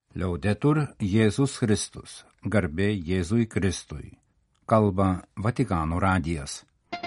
Liaudetur Jėzus Kristus, garbė Jėzui Kristui. Kalba Vatikano radijas.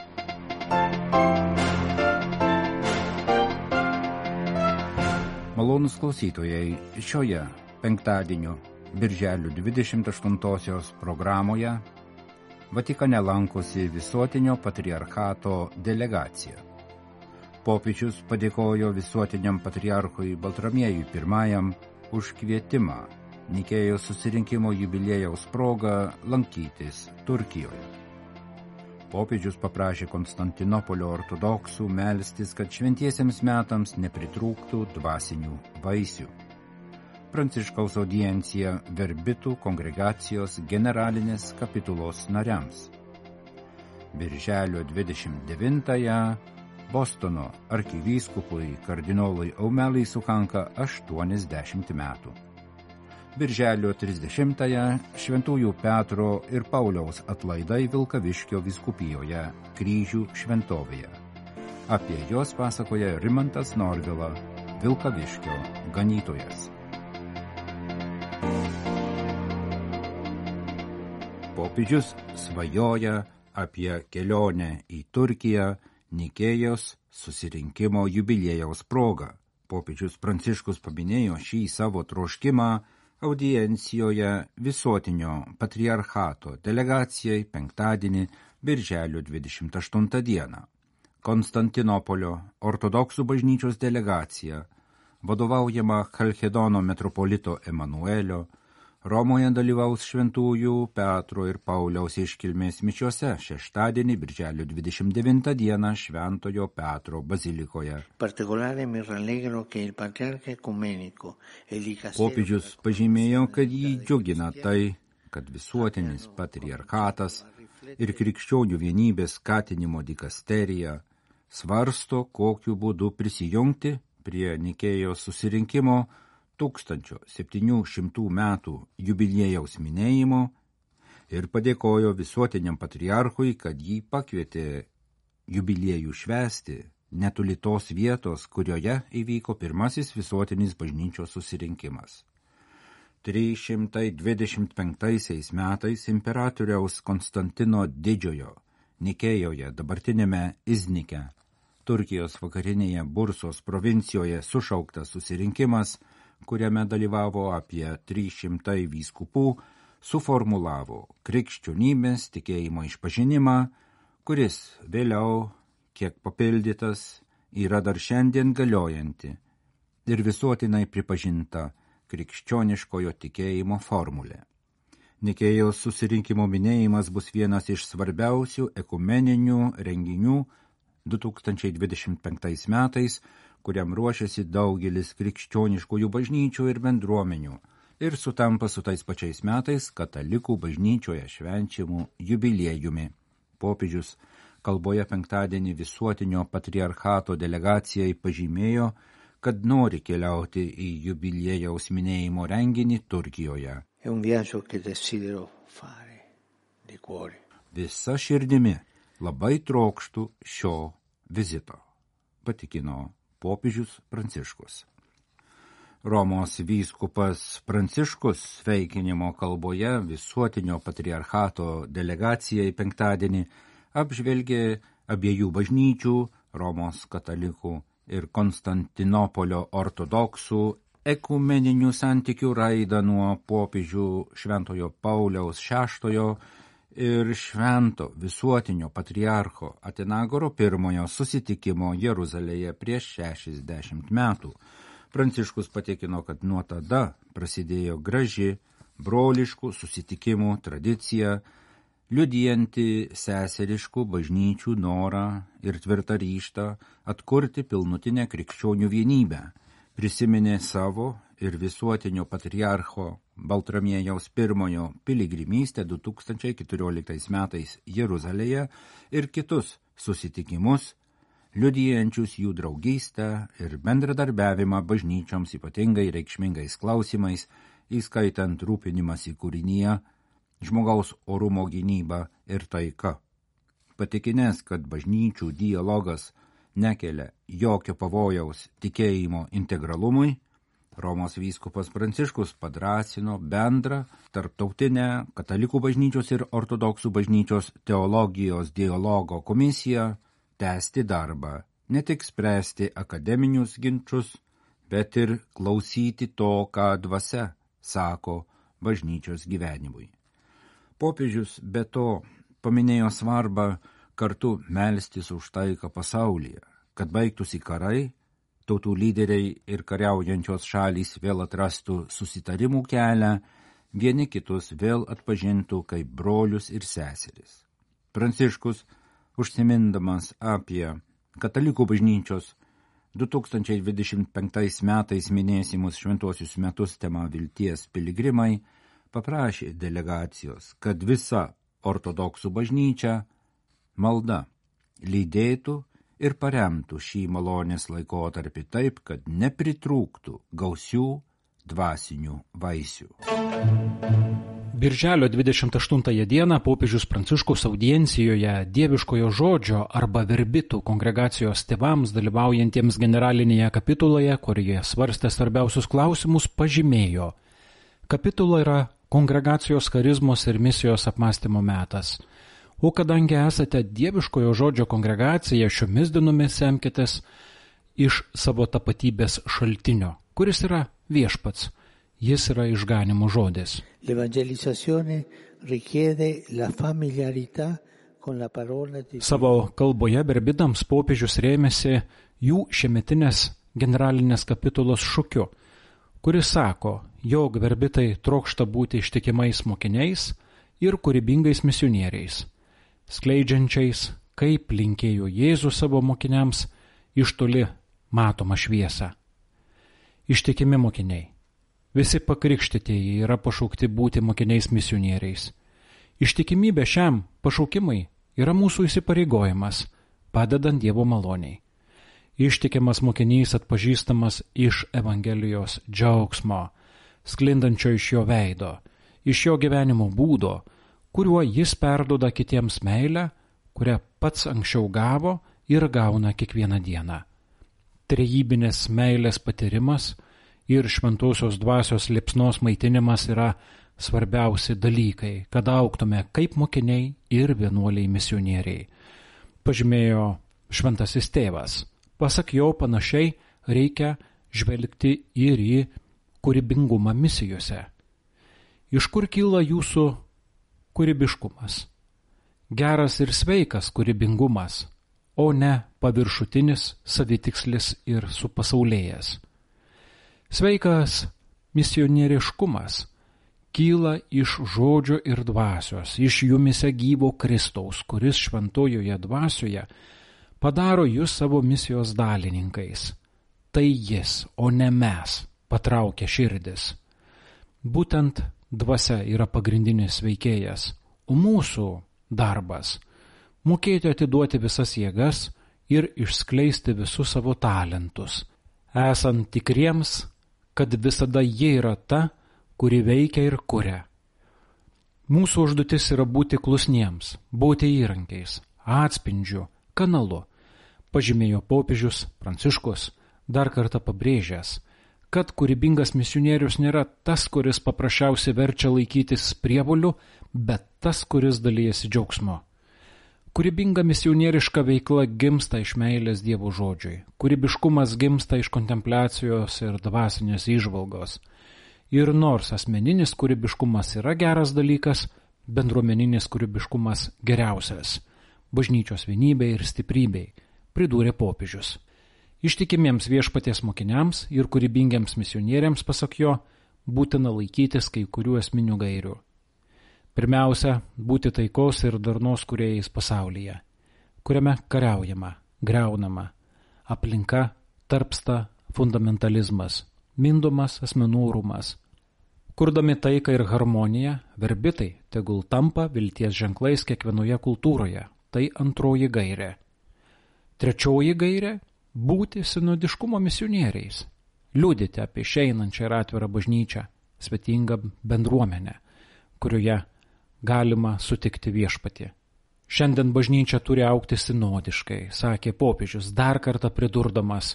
Malonūs klausytojai, šioje penktadienio birželio 28 programoje Vatikane lankosi Visuotinio patriarchato delegacija. Popiežius padėkojo Visuotiniam patriarchui Baltramiejui I už kvietimą Nikėjos susirinkimo jubiliejaus proga lankytis Turkijoje. Popiežius paprašė Konstantinopolio ortodoksų melstis, kad šventiesiems metams nepritrūktų dvasinių vaisių. Pranciškaus audiencija Verbitų kongregacijos generalinės kapitulos nariams. Birželio 29-ąją Bostono arkivyskupui kardinolui Aumelui sukanka 80 metų. Birželio 30-ąją Šventųjų Petro ir Pauliaus atlaidai Vilkaviškio vyskupijoje Kryžių šventovėje. Apie juos pasakoja Rimantas Norvila, Vilkaviškio ganytojas. Popiežius svajoja apie kelionę į Turkiją Nikėjos susirinkimo jubiliejaus proga. Popiežius Pranciškus paminėjo šį savo troškimą audiencijoje Visuotinio patriarchato delegacijai penktadienį birželio 28 dieną. Konstantinopolio ortodoksų bažnyčios delegacija, vadovaujama Chalchedono metropolito Emanuelio, Romoje dalyvaus Šventųjų Petro ir Pauliaus iškilmės mišiose šeštadienį birželio 29 dieną Šventojo Petro bazilikoje. Popiežius pažymėjo, kad jį džiugina tai, kad Visuotinis patriarchatas ir krikščionių vienybės skatinimo dikasterija svarsto, kokiu būdu prisijungti prie Nikėjos susirinkimo 1700 metų jubiliejaus minėjimo ir padėkojo Visuotiniam patriarchui, kad jį pakvietė jubiliejų švęsti netoli tos vietos, kurioje įvyko pirmasis visuotinis bažnyčios susirinkimas. 325 metais imperatoriaus Konstantino Didžiojo Nikėjoje, dabartinėme Iznike, Turkijos vakarinėje Bursos provincijoje sušauktas susirinkimas, kuriame dalyvavo apie 300 vyskupų, suformulavo krikščionybės tikėjimo išpažinimą, kuris vėliau, kiek papildytas, yra dar šiandien galiojanti ir visuotinai pripažinta krikščioniškojo tikėjimo formulė. Nikėjos susirinkimo minėjimas bus vienas iš svarbiausių ekumeninių renginių 2025 metais, kuriam ruošiasi daugelis krikščioniškųjų bažnyčių ir bendruomenių ir sutampa su tais pačiais metais katalikų bažnyčioje švenčiamų jubiliejumi. Popiežius kalboje penktadienį Visuotinio patriarchato delegacijai pažymėjo, kad nori keliauti į jubiliejaus minėjimo renginį Turkijoje. Visa širdimi labai trokštų šio vizito, patikino popiežius Pranciškus. Romos vyskupas Pranciškus sveikinimo kalboje Visuotinio patriarchato delegacijai penktadienį apžvelgė abiejų bažnyčių, Romos katalikų ir Konstantinopolio ortodoksų ekumeninių santykių raidą nuo popiežių Šventojo Pauliaus VI ir Švento Visuotinio patriarcho Atenagoro I susitikimo Jeruzalėje prieš 60 metų. Pranciškus patikino, kad nuo tada prasidėjo graži broliškų susitikimų tradicija, liudijanti seseriškų bažnyčių norą ir tvirtą ryžtą atkurti pilnutinę krikščionių vienybę. Prisiminė savo ir Visuotinio patriarcho Baltramiejaus I piligrimystę 2014 metais Jeruzalėje ir kitus susitikimus, liudijančius jų draugystę ir bendradarbiavimą bažnyčioms ypatingai reikšmingais klausimais, įskaitant rūpinimąsi kūrinyje, žmogaus orumo gynyba ir taika. Patikinęs, kad bažnyčių dialogas nekelia jokio pavojaus tikėjimo integralumui, Romos vyskupas Pranciškus padrąsino bendrą tarptautinę katalikų bažnyčios ir ortodoksų bažnyčios teologijos dialogo komisiją tęsti darbą, ne tik spręsti akademinius ginčus, bet ir klausyti to, ką dvasia sako bažnyčios gyvenimui. Popiežius be to paminėjo svarbą kartu melstis už taiką pasaulyje, kad baigtųsi karai, tautų lyderiai ir kariaujančios šalys vėl atrastų susitarimų kelią, vieni kitus vėl atpažintų kaip brolius ir seseris. Pranciškus, užsimindamas apie katalikų bažnyčios 2025 metais minėsimus šventuosius metus tema Vilties piligrimai, paprašė delegacijos, kad visa ortodoksų bažnyčia malda lydėtų ir paremtų šį malonės laikotarpį taip, kad nepritrūktų gausių dvasinių vaisių. Birželio 28 dieną popiežius Pranciškus audiencijoje Dieviškojo žodžio arba verbitų kongregacijos tėvams dalyvaujantiems generalinėje kapituloje, kurioje svarstė svarbiausius klausimus, pažymėjo: kapitula yra kongregacijos charizmos ir misijos apmąstymo metas. O kadangi esate Dieviškojo žodžio kongregacija, šiomis dienomis semkitės iš savo tapatybės šaltinio, kuris yra viešpats. Jis yra išganimo žodis. Savo kalboje verbitams popiežius rėmėsi jų šiemetinės generalinės kapitulos šūkiu, kuris sako, jog verbitai trokšta būti ištikimais mokiniais ir kūrybingais misionieriais, skleidžiančiais, kaip linkėjo Jėzus savo mokiniams, iš toli matomą šviesą. Ištikimi mokiniai. Visi pakrikštytieji yra pašaukti būti mokiniais misionieriais. Ištikimybė šiam pašaukimui yra mūsų įsipareigojimas, padedant Dievo maloniai. Ištikimas mokinys atpažįstamas iš Evangelijos džiaugsmo, sklindančio iš jo veido, iš jo gyvenimo būdo, kuriuo jis perduoda kitiems meilę, kurią pats anksčiau gavo ir gauna kiekvieną dieną. Trejybinės meilės patyrimas ir šventosios dvasios liepsnos maitinimas yra svarbiausi dalykai, kad augtume kaip mokiniai ir vienuoliai misionieriai. Pažymėjo šventasis tėvas. Pasak jo, panašiai reikia žvelgti ir į kūrybingumą misijose. Iš kur kyla jūsų kūrybiškumas? Geras ir sveikas kūrybingumas, o ne paviršutinis, savitikslis ir supasaulėjęs. Sveikas misionieriškumas kyla iš žodžio ir dvasios, iš jumise gyvo Kristaus, kuris šventojoje dvasioje padaro jūs savo misijos dalininkais. Tai jis, o ne mes, patraukia širdis. Būtent dvasia yra pagrindinis veikėjas, o mūsų darbas – mokėti atiduoti visas jėgas ir išskleisti visus savo talentus, esant tikriems, kad visada jie yra ta, kuri veikia ir kuria. Mūsų užduotis yra būti klusniems, būti įrankiais, atspindžiu, kanalu, pažymėjo popiežius Pranciškus, dar kartą pabrėžęs, kad kūrybingas misionierius nėra tas, kuris paprasčiausiai verčia laikytis prievolių, bet tas, kuris dalijasi džiaugsmo. Kūrybinga misionieriška veikla gimsta iš meilės Dievo žodžiui. Kūrybiškumas gimsta iš kontempliacijos ir dvasinės įžvalgos. Ir nors asmeninis kūrybiškumas yra geras dalykas, bendruomeninis kūrybiškumas geriausias. Bažnyčios vienybei ir stiprybei, pridūrė popiežius. Ištikimiems viešpaties mokiniams ir kūrybingiams misionieriams, pasak jo, būtina laikytis kai kurių esminių gairių. Pirmiausia, būti taikos ir darnos kūrėjais pasaulyje, kuriame kariaujama, griaunama, aplinka tarpsta fundamentalizmas, mindomas asmenų orumas. Kurdami taiką ir harmoniją, verbitai tegul tampa vilties ženklais kiekvienoje kultūroje, tai antroji gairė. Trečioji gairė – būti sinodiškumo misionieriais, liudyti apie išeinančią ir atvirą bažnyčią, svetingą bendruomenę, kurioje galima sutikti viešpatį. Šiandien bažnyčia turi augti sinodiškai, sakė popiežius, dar kartą pridurdamas,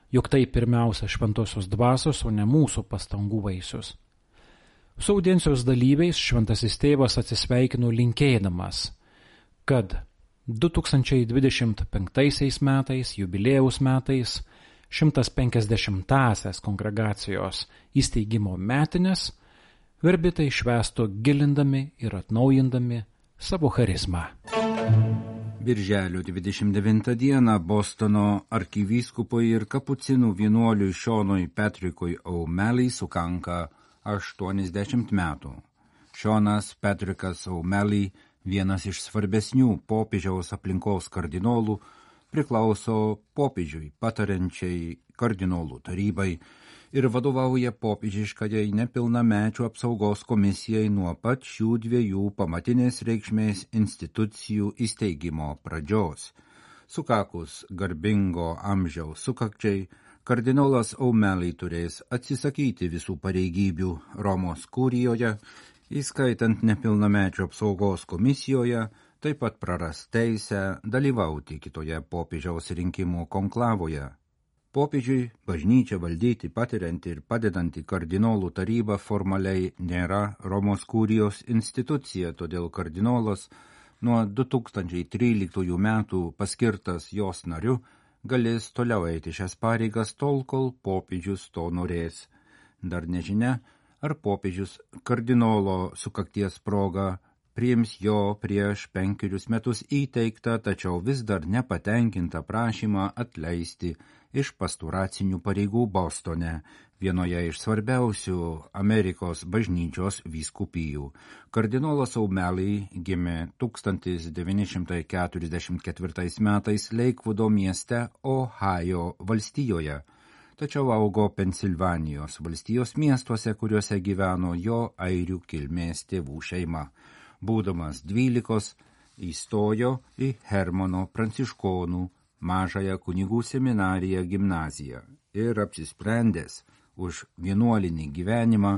jog tai pirmiausia šventosios dvasios, o ne mūsų pastangų vaisius. Su audiencijos dalyviais šventasis tėvas atsisveikino linkėdamas, kad 2025 metais, jubiliejaus metais, 150-asias kongregacijos įsteigimo metinės, verbitai švęstų gilindami ir atnaujindami savo charizmą. Birželio 29 dieną Bostono arkivyskupui ir kapucinų vienuoliui Šonui Patrickui O'Malley sukanka 80 metų. Šonas Patrickas O'Malley, vienas iš svarbesnių popiežiaus aplinkos kardinolų, priklauso popiežiui patariančiai kardinolų tarybai ir vadovauja popiežiškajai nepilnamečių apsaugos komisijai nuo pat šių dviejų pamatinės reikšmės institucijų įsteigimo pradžios. Sukakus garbingo amžiaus sukakčiai, kardinolas O'Malley turės atsisakyti visų pareigybių Romos kurijoje, įskaitant nepilnamečių apsaugos komisijoje, taip pat praras teisę dalyvauti kitoje popiežiaus rinkimų konklavoje. Popiežiui bažnyčią valdyti patirianti ir padedanti kardinolų taryba formaliai nėra Romos kurijos institucija, todėl kardinolas nuo 2013 metų paskirtas jos nariu galės toliau eiti šias pareigas tol, kol popiežius to norės. Dar nežinia, ar popiežius kardinolo sukakties proga priims jo prieš 5 metus įteiktą, tačiau vis dar nepatenkintą prašymą atleisti iš pastoracinių pareigų Bostone, vienoje iš svarbiausių Amerikos bažnyčios vyskupijų. Kardinolas O'Malley gimė 1944 metais Lakevudo mieste Ohajo valstijoje, tačiau augo Pensilvanijos valstijos miestuose, kuriuose gyveno jo airių kilmės tėvų šeima. Būdamas 12, įstojo į Hermono pranciškonų mažąją kunigų seminariją gimnaziją ir apsisprendęs už vienuolinį gyvenimą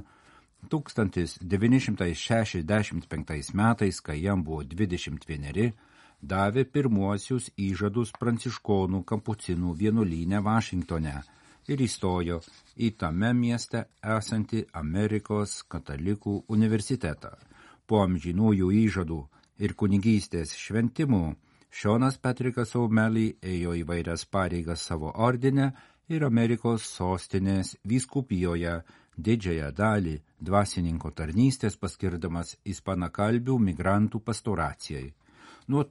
1965 metais, kai jam buvo 21, davė pirmuosius įžadus pranciškonų kapucinų vienuolyne Vašingtone ir įstojo į tame mieste esantį Amerikos katalikų universitetą. Po amžinųjų įžadų ir kunigystės šventimų Šonas Patrickas O'Malley ėjo įvairias pareigas savo ordine ir Amerikos sostinės vyskupijoje, didžiąją dalį dvasininko tarnystės paskirdamas ispanakalbių migrantų pastoracijai. Nuo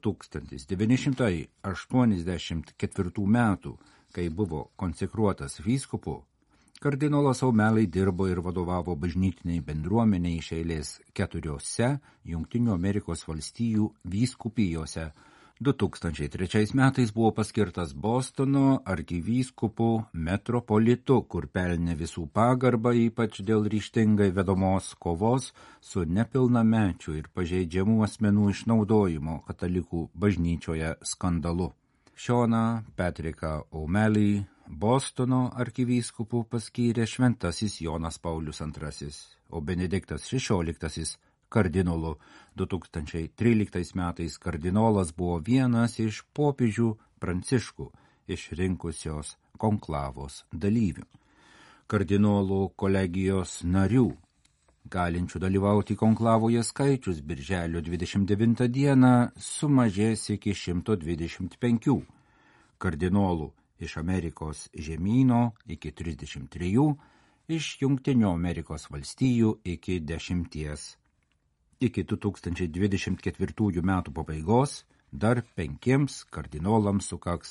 1984 metų, kai buvo konsekruotas vyskupu, kardinolas O'Malley dirbo ir vadovavo bažnytiniai bendruomeniai iš eilės 4 Jungtinių Amerikos valstijų vyskupijose. 2003 metais buvo paskirtas Bostono arkivyskupu metropolitu, kur pelnė visų pagarbą, ypač dėl ryžtingai vedomos kovos su nepilnamečių ir pažeidžiamų asmenų išnaudojimo katalikų bažnyčioje skandalu. Šoną Patricką O'Malley Bostono arkivyskupu paskyrė šventasis Jonas Paulius II, o Benediktas XVI kardinolu. 2013 metais kardinolas buvo vienas iš popiežių Pranciškų išrinkusios konklavos dalyvių. Kardinolų kolegijos narių, galinčių dalyvauti konklavoje skaičius birželio 29 dieną sumažės iki 125. Kardinolų iš Amerikos žemyno iki 33, iš Jungtinių Amerikos valstijų iki 10. Iki 2024 metų pabaigos dar 5 kardinolams sukaks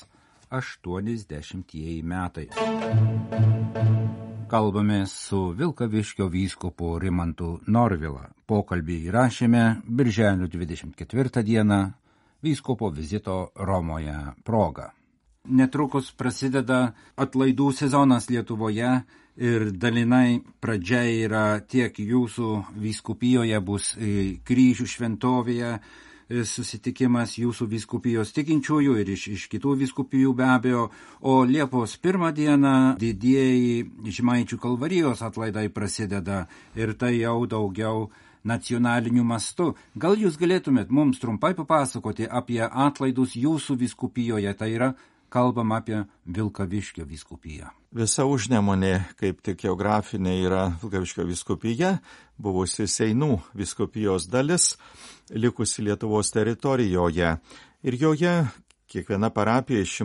80 metai. Kalbame su Vilkaviškio vyskupu Rimantu Norvila. Pokalbį įrašėme birželio 24 dieną vyskupo vizito Romoje proga. Netrukus prasideda atlaidų sezonas Lietuvoje ir dalinai pradžia yra tiek jūsų vyskupijoje bus kryžių šventovėje susitikimas jūsų vyskupijos tikinčiųjų ir iš kitų vyskupijų be abejo, o Liepos 1 dieną didieji Žemaičių kalvarijos atlaidai prasideda ir tai jau daugiau nacionaliniu mastu. Gal jūs galėtumėt mums trumpai papasakoti apie atlaidus jūsų vyskupijoje, tai yra kalbam apie Vilkaviškio vyskupiją. Visa Užnemunė, kaip tik geografinė, yra Vilkaviškio vyskupija, buvusi Seinų vyskupijos dalis, likusi Lietuvos teritorijoje. Ir joje kiekviena parapija iš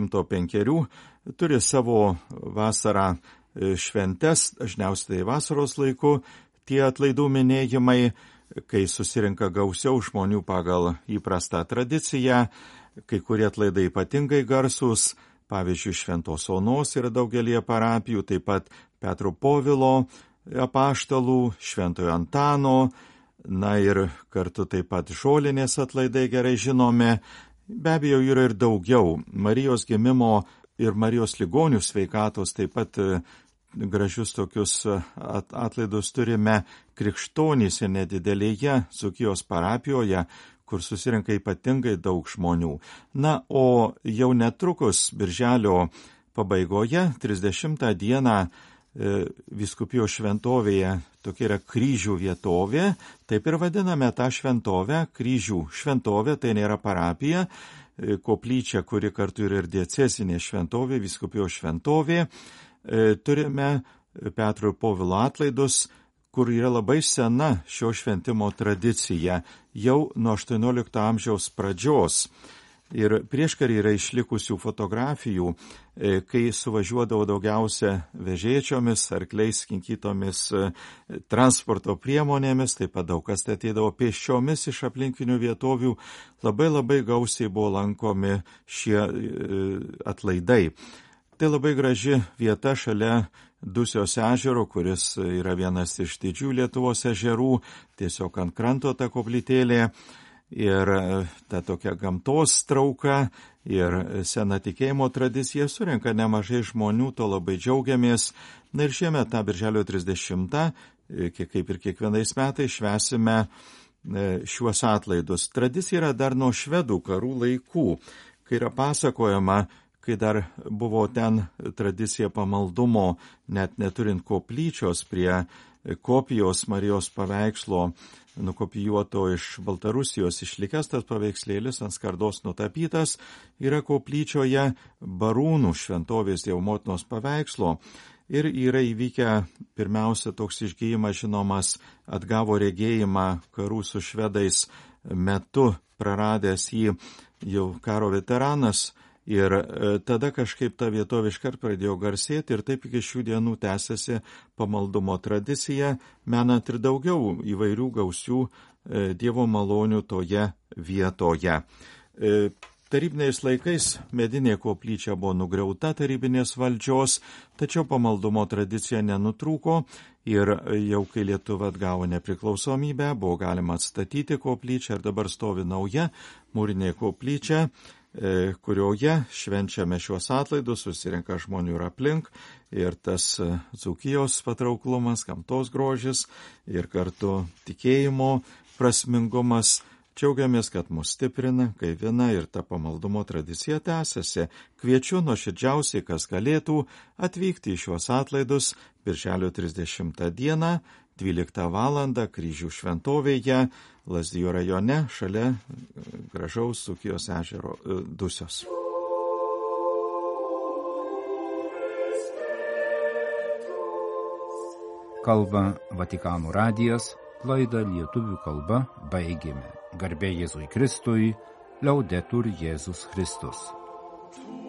105 turi savo vasarą šventes, dažniausiai vasaros laiku, tie atlaidų minėjimai, kai susirinka gausiau žmonių pagal įprastą tradiciją, kai kurie atlaidai ypatingai garsus, pavyzdžiui, Šventos Onos yra daugelie parapijų, taip pat Petro Povilo apaštalų, Šventojo Antano, na ir kartu taip pat Žolinės atlaidai gerai žinomi. Be abejo, yra ir daugiau. Marijos gimimo ir Marijos ligonių sveikatos taip pat gražius tokius atlaidus turime Krikštonyse nedidelėje Dzūkijos parapijoje, kur susirinka ypatingai daug žmonių. Na, o jau netrukus birželio pabaigoje, 30 dieną, vyskupijos šventovėje, tokia yra Kryžių vietovė, taip ir vadiname tą šventovę, Kryžių šventovė, tai nėra parapija, koplyčia, kuri kartu yra ir diecezinė šventovė, vyskupijos šventovė. Turime Petro ir Povilo atlaidus, kur yra labai sena šio šventimo tradicija, jau nuo 18 amžiaus pradžios. Ir prieškarį yra išlikusių fotografijų, kai suvažiuodavo daugiausia vežėčiomis, arkliais, kinkytomis transporto priemonėmis, taip pat daug kas ateidavo pėsčiomis iš aplinkinių vietovių, labai gausiai buvo lankomi šie atlaidai. Tai labai graži vieta šalia Dusios ežero, kuris yra vienas iš didžių Lietuvos ežerų, tiesiog ant kranto ta koplytėlė. Ir ta tokia gamtos trauka ir sena tikėjimo tradicija surenka nemažai žmonių, to labai džiaugiamės. Na ir šiemet tą birželio 30, kaip ir kiekvienais metais, švęsime šiuos atlaidus. Tradicija yra dar nuo švedų karų laikų, kai yra pasakojama, kai dar buvo ten tradicija pamaldumo, net neturint koplyčios prie kopijos Marijos paveikslo, nukopijuoto iš Baltarusijos išlikęs tas paveikslėlis ant skardos nutapytas, yra koplyčioje Barūnų šventovės Dievo motinos paveikslo. Ir yra įvykę pirmiausia toks išgijimas žinomas, atgavo regėjimą karų su švedais metu, praradęs jį jau karo veteranas. Ir tada kažkaip ta vietovė iškart pradėjo garsėti ir taip iki šių dienų tęsiasi pamaldumo tradicija, menant ir daugiau įvairių gausių Dievo malonių toje vietoje. Tarybiniais laikais medinė koplyčia buvo nugriauta tarybinės valdžios, tačiau pamaldumo tradicija nenutrūko ir jau kai Lietuva atgavo nepriklausomybę, buvo galima atstatyti koplyčią ir dabar stovi nauja mūrinė koplyčia, kurioje švenčiame šiuos atlaidus, susirenka žmonių ir aplink, ir tas Dzūkijos patrauklumas, gamtos grožis ir kartu tikėjimo prasmingumas. Džiaugiamės, kad mus stiprina, gaivina ir ta pamaldumo tradicija tęsiasi. Kviečiu nuoširdžiausiai, kas galėtų, atvykti į šiuos atlaidus birželio 30 dieną, 12 valandą Kryžių šventovėje, Lazdijų rajone, šalia gražaus Dzūkijos ežero Dusios. Kalba Vatikano radijas, laidą lietuvių kalba baigėme. Garbė Jėzui Kristui, Liaudetur Jėzus Kristus.